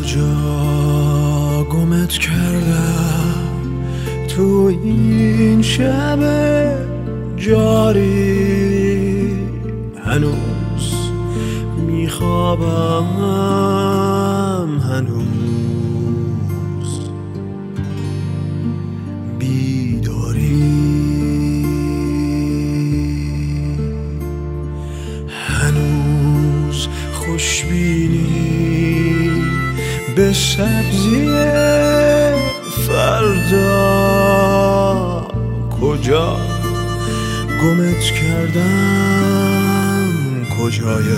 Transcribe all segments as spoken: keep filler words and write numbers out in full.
کجا گمت کردم تو این شب جاری، هنوز میخوابم، هنوز بیداری، هنوز خوشبینی به سبزی فردا. کجا گمت کردم، کجای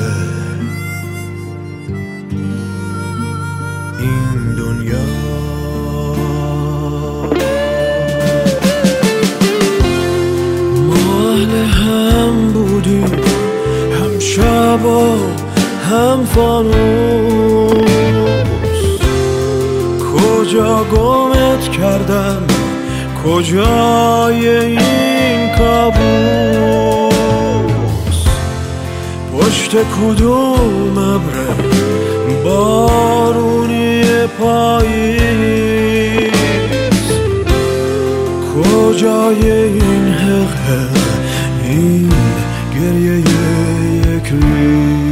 این دنیا؟ ما اهل هم بودیم، هم شب و هم فانوس. کجا گمت کردم، کجای این کابوس؟ پشت کدوم ابر بارونی پاییز؟ کجای این حق، این گریه یک ریز؟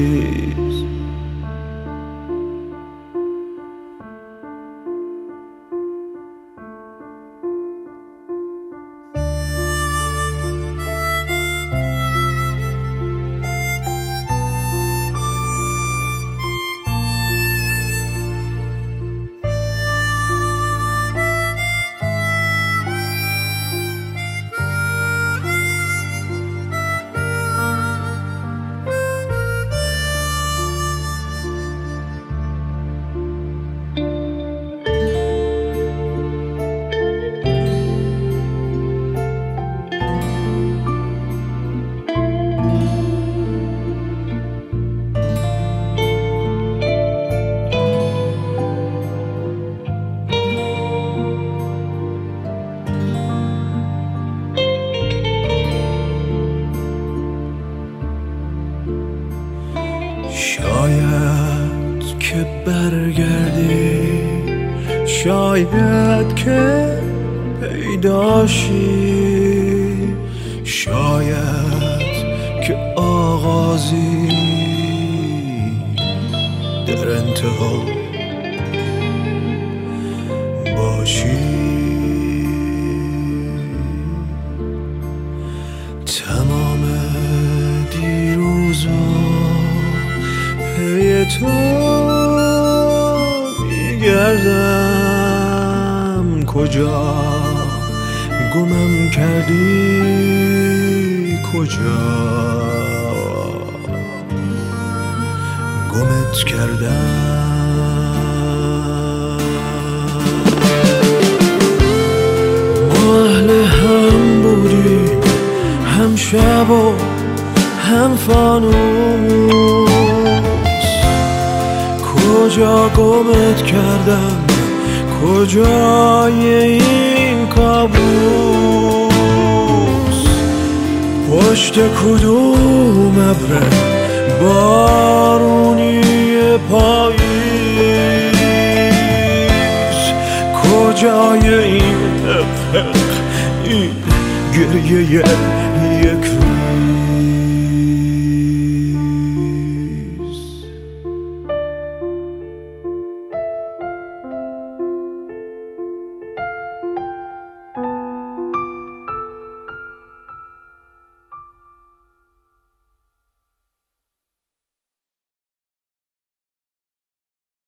شاید که برگردی، شاید که پیداشی، شاید که آغازی در انتها باشی. تمام دیروزا پی تو میگردم، کجا گمم کردی، کجا گمت کردم؟ ما اهل هم بودیم، هم شب و هم فانوس. کجا گمت کردم، کجای این کابوس؟ پشت کدوم ابر بارونی پاییز؟ کجای این حق، این گریه یک